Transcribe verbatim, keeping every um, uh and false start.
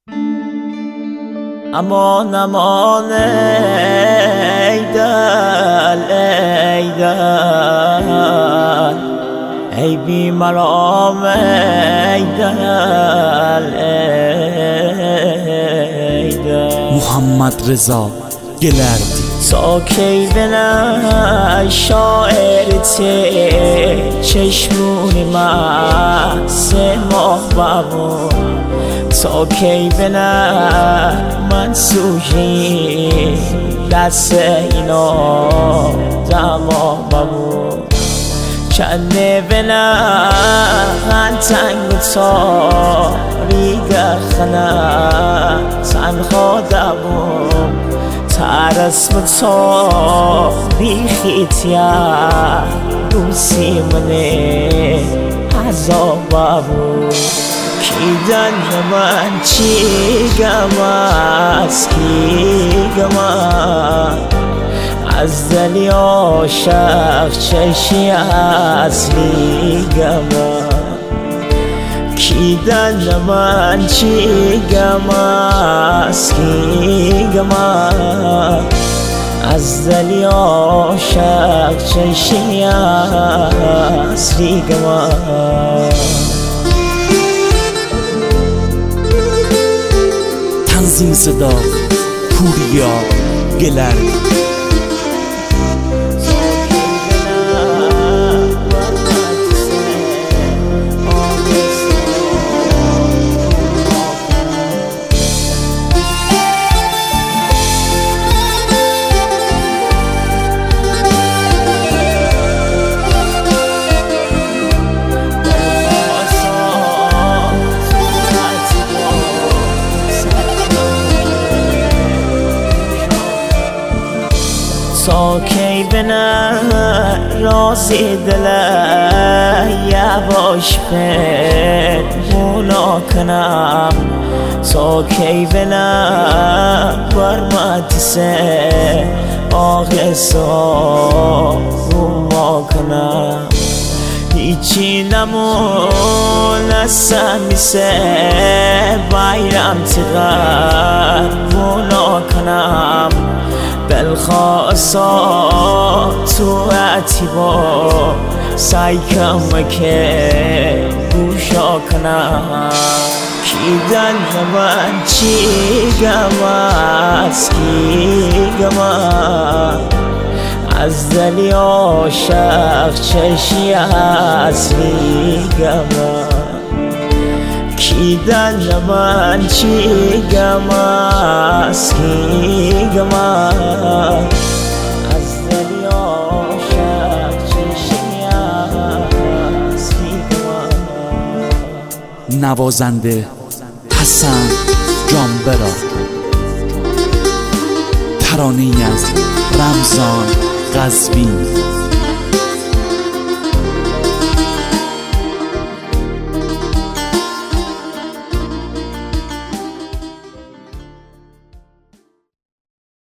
امان امان ای دل ای دل ای بی مرام ای دل ای دل محمد رضا گلردی تا کی بنه شاعر ته چشمون من سه ماه ببون تا کی بنه من سوژی دست اینا دما ببون چنده بنه من تنگ و تاریگ خنه تنها دبون ترس متا بیخیتیا روسی منه عذاب بابو کیدن من چی گماس کی گما از دلی عاشق چشی اصلی گما کیدن من چی گماس کی گما از دلی عاشق چشی اصلی گما تنظیم صدا پوریا گلردی تا کی بنه رازی دله یواش پنهونا کنم تا کی بنه برمتی سه آقصا روما کنم هیچی نمون از سمیسه بایرم تغر رونا کنم بلخواسا تو اتیبا سعی کم که گوشا کنم کیدن من چی گماس کی گما از دلی عاشق چشی اصلی گما کیدن من چی گماس کی گما از دلی عاشق چشی اصلی گما نوازنده حسن جانبرا ترانه‌ای از رمضان قزوین.